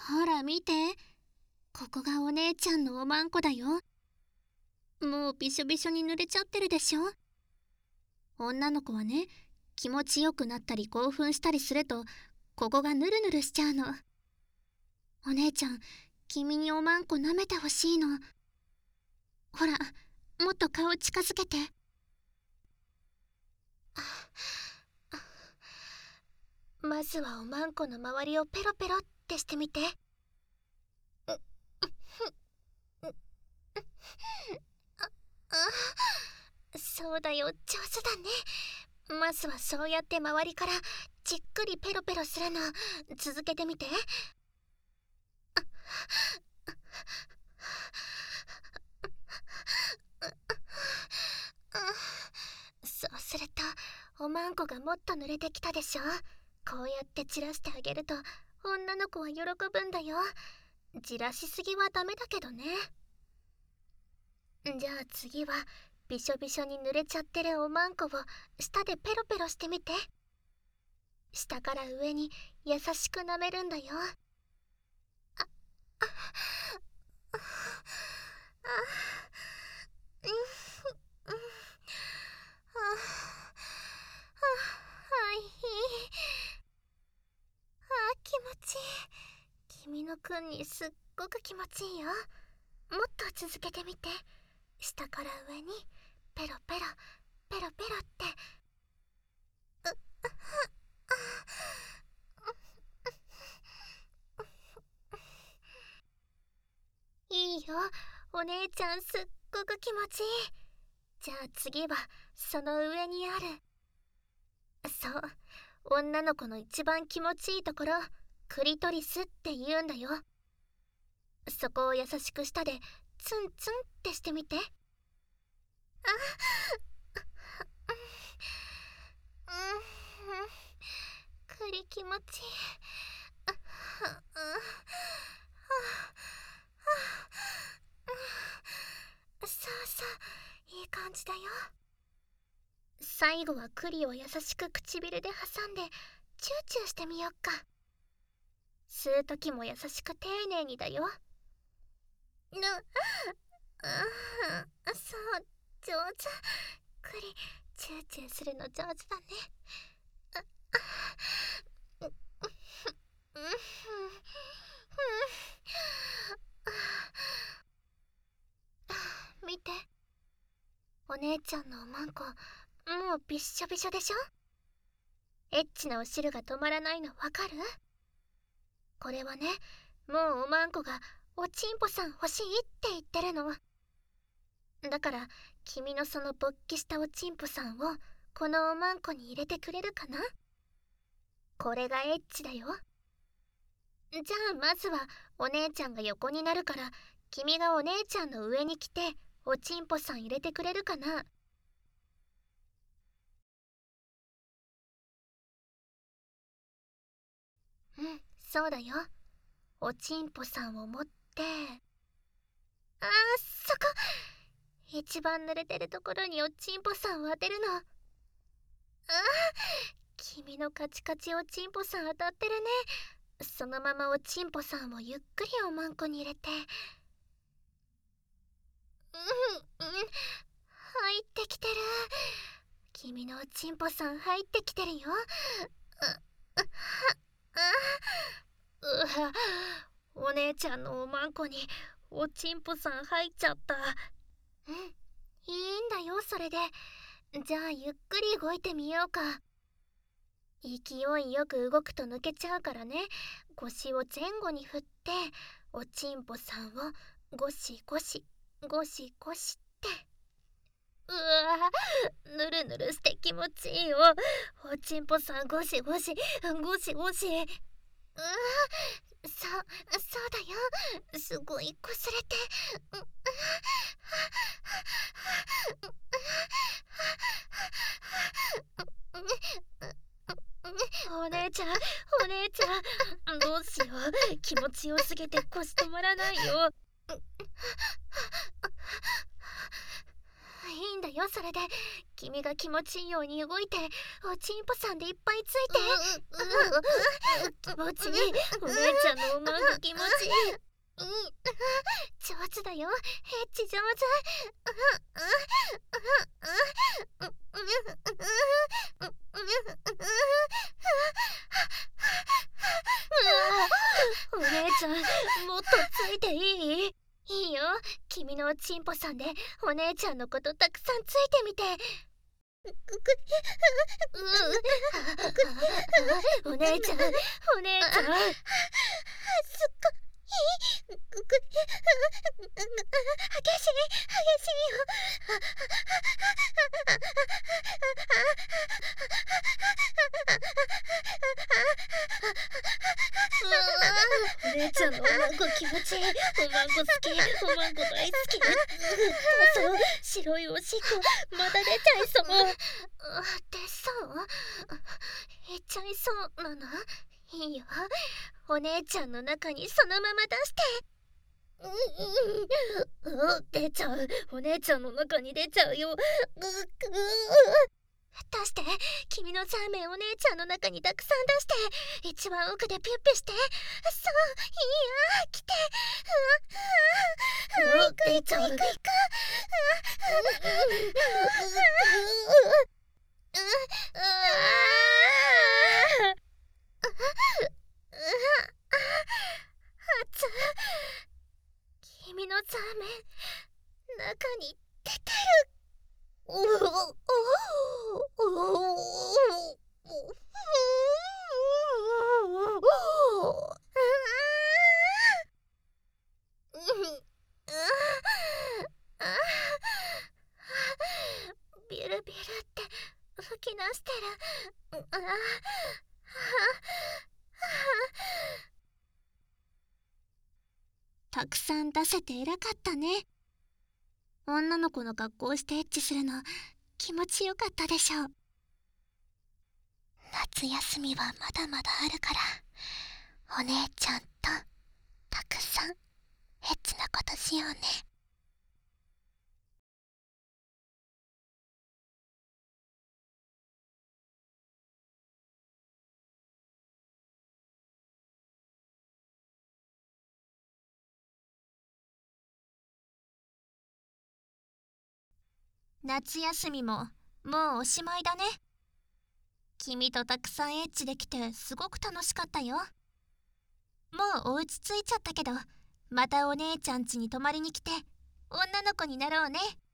ほら見て、ここがお姉ちゃんのおまんこだよ。もうびしょびしょに濡れちゃってるでしょ。女の子はね、気持ちよくなったり興奮したりすると、ここがヌルヌルしちゃうの。お姉ちゃん、君におまんこ舐めてほしいの。ほら、もっと顔近づけて。まずはおまんこの周りをペロペロってしてみて。そうだよ、上手だね。まずはそうやって周りからじっくりペロペロするの続けてみて。そうするとおまんこがもっと濡れてきたでしょ。こうやって散らしてあげると女の子は喜ぶんだよ。じらしすぎはダメだけどね。じゃあ次はびしょびしょに濡れちゃってるおまんこを舌でペロペロしてみて。下から上に優しく舐めるんだよ。気持ちいい。君のくんにすっごく気持ちいいよ。もっと続けてみて。下から上にペロペロペロペロって。いいよ、お姉ちゃんすっごく気持ちいい。じゃあ次はその上にある、そう、女の子の一番気持ちいいところ、クリトリスって言うんだよ。そこを優しく舌でツンツンってしてみて。クリ気持ちいい。そうそう、いい感じだよ。最後はクリを優しく唇で挟んでチューチューしてみよっか。吸う時も優しく丁寧にだよ。そう、上手。クリ、チューチューするの上手だね。見て、お姉ちゃんのおまんこもうびっしょびしょでしょ。エッチなお汁が止まらないのわかる？これはね、もうおまんこがおちんぽさん欲しいって言ってるの。だから君のその勃起したおちんぽさんをこのおまんこに入れてくれるかな？これがエッチだよ。じゃあまずはお姉ちゃんが横になるから、君がお姉ちゃんの上に来ておちんぽさん入れてくれるかな？うん、そうだよ。おちんぽさんを持って、そこ、一番濡れてるところにおちんぽさんを当てるの。君のカチカチおちんぽさん当たってるね。そのままおちんぽさんをゆっくりおまんこに入れて。入ってきてる。君のおちんぽさん入ってきてるよ。お姉ちゃんのおまんこにおちんぽさん入っちゃった。いいんだよそれで。じゃあゆっくり動いてみようか。勢いよく動くと抜けちゃうからね。腰を前後に振っておちんぽさんをゴシゴシゴシゴシって。ぬるぬるして気持ちいいよ。おちんぽさんゴシゴシゴシゴシ。そうだよ。すごいこすれて。お姉ちゃん、お姉ちゃん、どうしよう。気持ちよすぎて腰止まらないよ。いいんだよ。 よ。それで君が気持ちいいように動いておちんぽさんでいっぱいついて、気持ちいい。お姉ちゃんのおまんこ気持ちいい。上手だよ、エッチ上手。お姉ちゃん、もっとついていい？いいよ、君のおちんぽさんでお姉ちゃんのことたくさんついてみて。お姉ちゃん、お姉ちゃん、すっごい激しいよ。お姉ちゃんのおまんこ気持ちいい。おまんこ好き、おまんこ大好き。そう、白いおしっこまた出ちゃいそう。出そう？いっちゃいそうなの？いいよ、お姉ちゃんの中にそのまま出して。出ちゃう。お姉ちゃんの中に出ちゃうよ。出して、君のザーメンお姉ちゃんの中にたくさん出して、一番奥でピュッピュして。そう、いいや、来て。行く。君のザーメン中に出てる。ビュルビュルって吹き出してる。たくさん出せて偉かったね。女の子の格好をしてエッチするの気持ちよかったでしょう。夏休みはまだまだあるから、お姉ちゃんとたくさんエッチなことしようね。夏休みももうおしまいだね。君とたくさんエッチできてすごく楽しかったよ。もうお家着いちゃったけど、またお姉ちゃん家に泊まりに来て女の子になろうね。